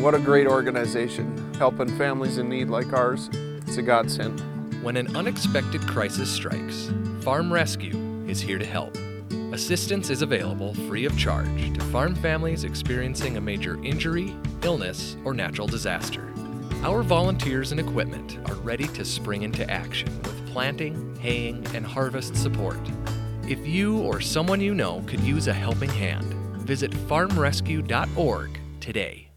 What a great organization. Helping families in need like ours, it's a godsend. When an unexpected crisis strikes, Farm Rescue is here to help. Assistance is available free of charge to farm families experiencing a major injury, illness, or natural disaster. Our volunteers and equipment are ready to spring into action with planting, haying, and harvest support. If you or someone you know could use a helping hand, visit farmrescue.org today.